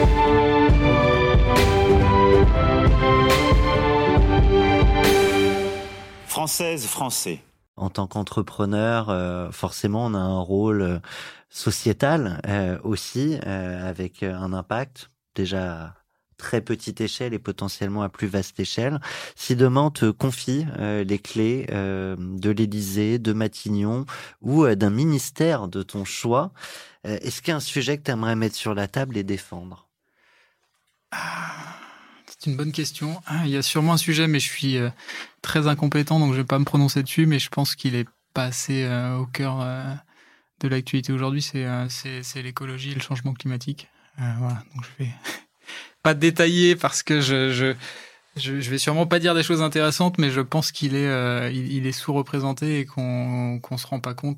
Françaises, Français. En tant qu'entrepreneur, forcément, on a un rôle sociétal aussi, avec un impact déjà à très petite échelle et potentiellement à plus vaste échelle. Si demain on te confie les clés de l'Élysée, de Matignon ou d'un ministère de ton choix, est-ce qu'il y a un sujet que tu aimerais mettre sur la table et défendre ? C'est une bonne question. Il y a sûrement un sujet, mais je suis très incompétent, donc je ne vais pas me prononcer dessus, mais je pense qu'il n'est pas assez au cœur de l'actualité aujourd'hui. C'est l'écologie et le changement climatique. Voilà, donc je vais pas détailler parce que je vais sûrement pas dire des choses intéressantes, mais je pense qu'il est, il est sous-représenté et qu'on se rend pas compte.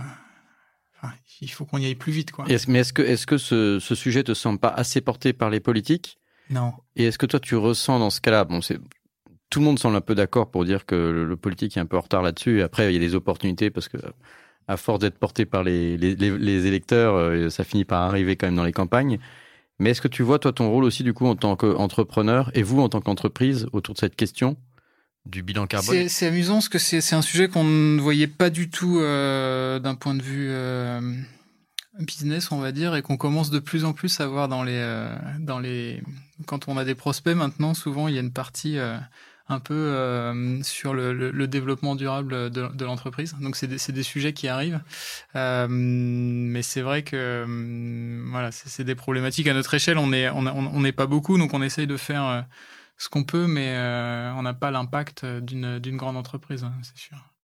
Il faut qu'on y aille plus vite, quoi. Mais est-ce que ce sujet te semble pas assez porté par les politiques ? Non. Et est-ce que toi, tu ressens dans ce cas-là, tout le monde semble un peu d'accord pour dire que le politique est un peu en retard là-dessus. Et après, il y a des opportunités parce que, à force d'être porté par les électeurs, ça finit par arriver quand même dans les campagnes. Mais est-ce que tu vois, toi, ton rôle aussi, du coup, en tant qu'entrepreneur et vous, en tant qu'entreprise, autour de cette question du bilan carbone ? C'est amusant parce que c'est un sujet qu'on ne voyait pas du tout d'un point de vue business, on va dire, et qu'on commence de plus en plus à voir dans les quand on a des prospects maintenant, souvent il y a une partie un peu sur le développement durable de l'entreprise. Donc c'est des sujets qui arrivent, mais c'est vrai que voilà, c'est des problématiques à notre échelle. On n'est pas beaucoup, donc on essaye de faire ce qu'on peut, mais on n'a pas l'impact d'une grande entreprise, c'est sûr.